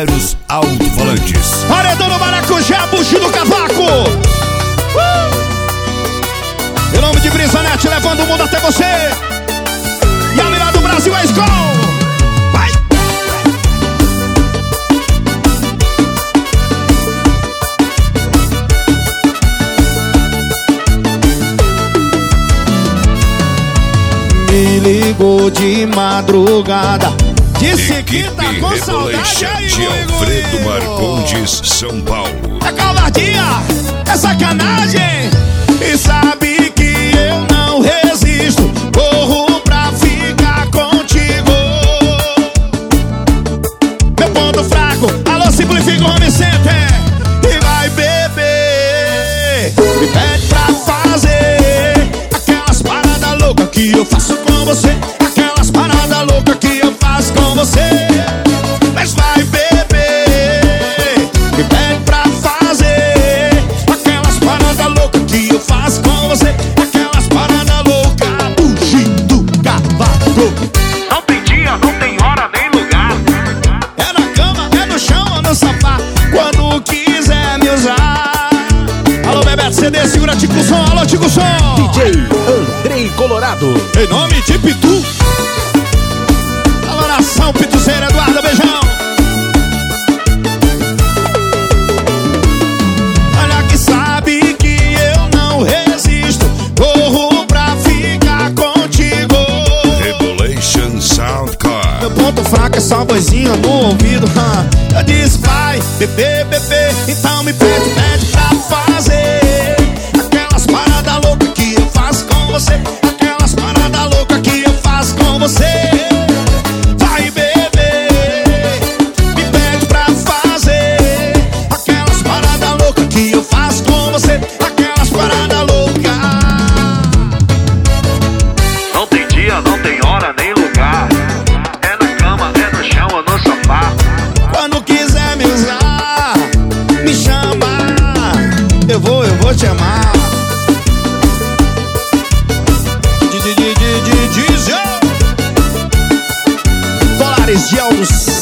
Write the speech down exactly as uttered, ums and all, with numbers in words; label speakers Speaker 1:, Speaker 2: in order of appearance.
Speaker 1: Eros Alto-Falantes.
Speaker 2: Paredão no maracujá, bucho do cavaco. uh! Em nome de Brisonete, levando o mundo até você. E a melhor do Brasil é Skol. Vai! Me ligou de madrugada, disse que tá com saudade aí,
Speaker 1: de Alfredo Marcondes, São Paulo.
Speaker 2: É covardia, é sacanagem. E sabe que eu não resisto, corro pra ficar contigo. Meu ponto fraco, alô, simplifica o home center. E vai beber, me pede pra fazer aquelas paradas loucas que eu faço com você. Aquelas paradas loucas que eu faço com você. Mas vai beber, me pede pra fazer aquelas paradas loucas que eu faço com você. Aquelas paradas loucas, fugindo cavalo.
Speaker 3: Não tem dia, não tem hora, nem lugar.
Speaker 2: É na cama, é no chão ou no sofá, quando quiser me usar. Alô, Bebeto C D, segura Tico Som. Alô, Tico Som.
Speaker 4: D J Andrei Colorado.
Speaker 2: Em nome de Pitu. Alô, nação Pituzeira, Eduardo, beijão. Olha que sabe que eu não resisto, corro pra ficar contigo.
Speaker 1: Revelation Sound Car.
Speaker 2: Meu ponto fraco é só vozinha no ouvido. huh? Eu disse vai, bebê, bebê, então me pede, pede pra fazer aquelas paradas loucas que eu faço com você. Aquelas paradas loucas que eu faço com você. Vai, bebê, me pede pra fazer aquelas paradas loucas que eu faço com você. Aquelas paradas loucas.
Speaker 3: Não tem dia, não tem hora, nem lugar. É na cama, é no chão ou no sofá.
Speaker 2: Quando quiser me usar, me chama. Eu vou, eu vou te amar. Di- di- di- di- di- Diesel. Dólares de Eldos